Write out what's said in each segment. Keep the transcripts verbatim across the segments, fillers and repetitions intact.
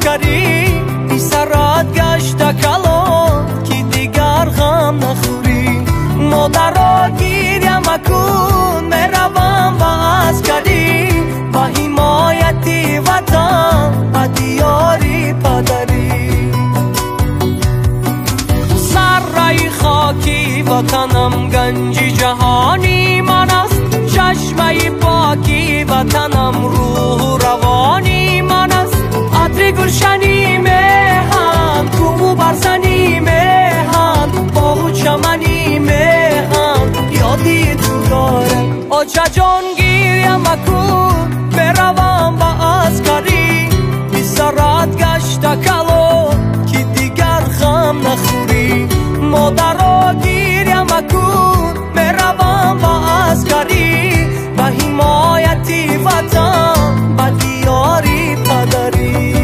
عسکری بی سرات گشته کلان که دیگر غم نخوری مادرها گریه مکن میروم به عسکری با حمایت وطن و دیاری پدری سرای خاکی وطنم گنج جهانی من است چشمه پاکی وطنم روح روانی من است عطر گلشنی مهن کوه و برزنی مهن باغ و چمنی مهن یادی تو داره آجا جان گیریم مکن بروم با عسکری بی سرات گشته کلو که دیگر غم نخوری مادرها گیریم مکن بروم با عسکری با حمایت وطن با دیاری پدری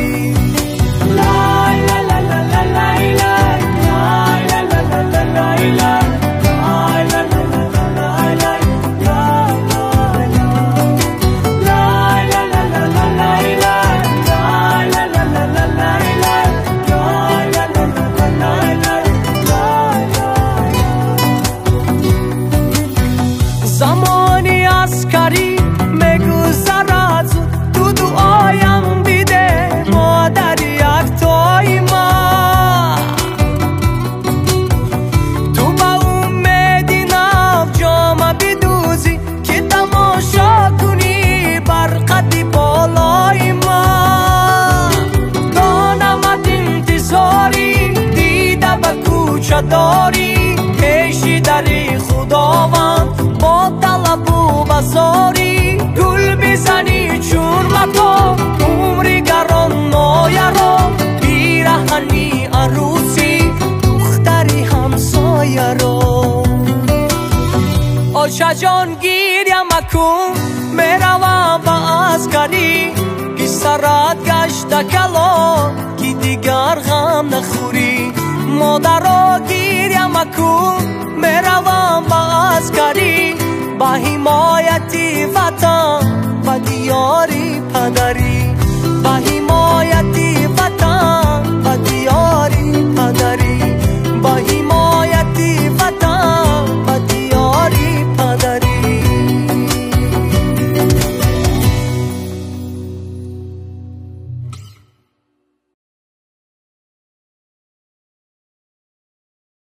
زمانی عسکری میگذرد تو دعایم بیده مادر یک توی ما تو با امیدی نف جام بدوزی که تماشا کنی برقدی بالای ما دانمت انتظاری دیده به کوچه داری پیشی داری خداوند با طلب و بزاری گل بزنی چون مکا عمری گران نایرا بیرهنی عروسی دختری همسایه را آجا جان گیریم مکن میروم با عسکری که سرات گشته کلان که دیگر غم نخوری مادرها گیریم مکن میروم با عسکری با حمایت وطن و دیاری پدری با حمایت